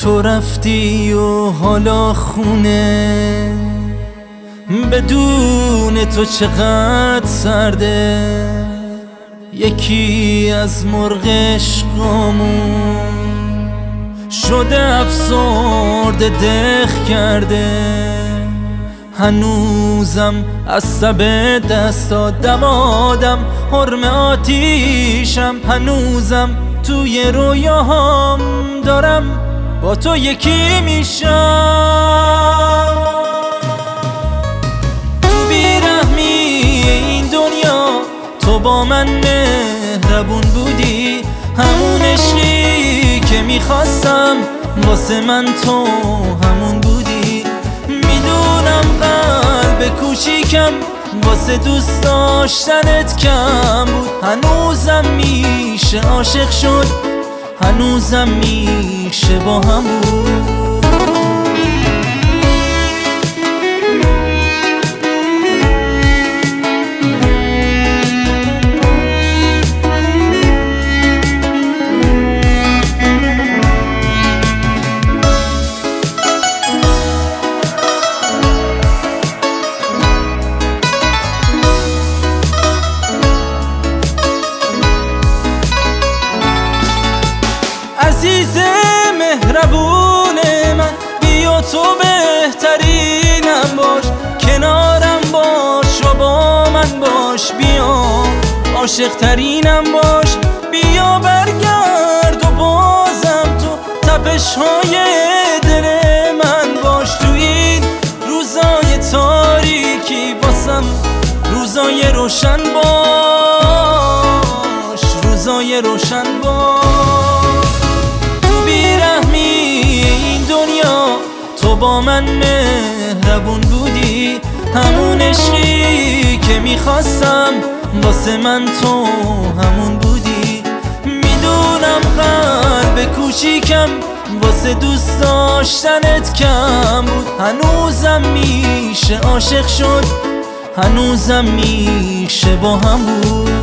تو رفتی و حالا خونه بدون تو چقدر سرده. یکی از مرغ عشقامون شده افسرده دق کرده. هنوزم از تب دستا دمادم حرم آتیشم. هنوزم توی رویاهام دارم با تو یکی میشم. تو بیرحمی این دنیا تو با من مهربون بودی. همون عشقی که میخواستم واسه من تو همون بودی. میدونم قلب کوچیکم واسه دوست داشتنت کم بود. هنوزم میشه عاشق شد، هنوزم میشه با هم بود. عزیز مهربون من بیا تو بهترینم باش. کنارم باش و با من باش. بیا عاشق ترینم باش. بیا برگرد و بازم تو تپش های دل من باش. تو این روزای تاریکی واسم روزای روشن باش. روزای روشن باش. تو با من مهربون بودی. همون عشقی که میخواستم واسه من تو همون بودی. میدونم قلب کوچیکم واسه دوست داشتنت کم بود. هنوزم میشه عاشق شد، هنوزم میشه با هم بود.